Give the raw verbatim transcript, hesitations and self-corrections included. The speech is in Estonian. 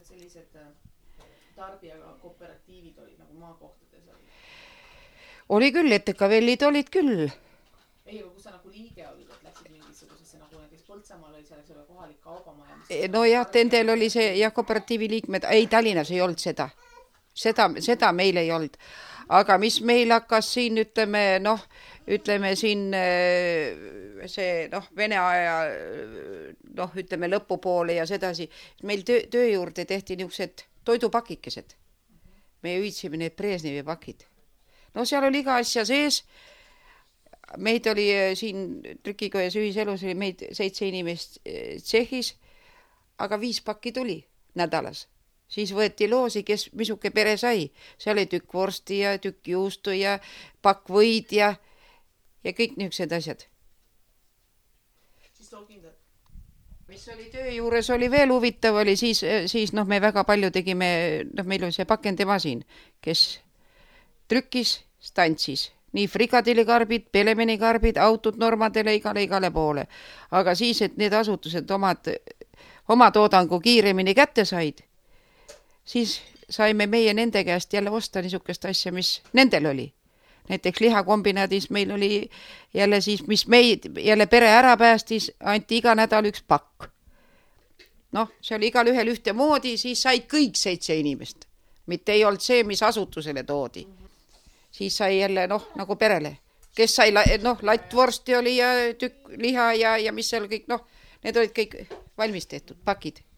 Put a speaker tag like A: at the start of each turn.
A: sellised tarbijaga kooperatiivid olid nagu maakohtades?
B: Oli küll, et eka vellid olid küll.
A: Ei, aga kus sa nagu liige olid, et läksid mingisugusesse nagu näiteks Põltsamaal oli selleks ole kohalik kaubamaja?
B: No jah, tendel oli see ja kooperatiivi liikmed, ei Tallinnas ei olnud seda. Seda, seda meil ei olnud. Aga mis meil hakkas siin, ütleme, noh, ütleme siin see, noh, Vene aja, noh, ütleme lõpupoole ja sedasi. Meil töö, töö juurde tehti niisugused toidupakikesed. Me hüüdsime need Brežnevi pakid. No seal oli iga asja sees. Meid oli siin trükikojas ühiselus, oli meid seitse inimest Tšehhis, aga viis pakki tuli nädalas. Siis võeti loosi, kes misuke pere sai. Seal oli tükk vorsti ja tükk juustu ja pakk võid ja, ja kõik niisugused asjad.
A: Siis tookindad?
B: Mis oli töö juures oli veel huvitav, oli siis, siis noh, me väga palju tegime, noh, meil oli see pakendemasin, kes trükkis, stantsis. Nii frikadillikarbid, pelemenikarbid, autud normadele igale, igale poole. Aga siis, et need asutused omad, oma toodangu kiiremini kätte said, siis saime meie nende käest jälle osta niisugust asja, mis nendel oli. Näiteks lihakombinaadis meil oli jälle siis, mis meid jälle pere ära päästis, anti iga nädal üks pakk. Noh, see oli igal ühel ühte moodi, siis said kõik seitse inimest. Mitte ei olnud see, mis asutusele toodi. Siis sai jälle, noh, nagu perele. Kes sai, noh, lattvorsti oli ja tükk liha ja, ja mis seal kõik, noh, need olid kõik valmis tehtud pakid.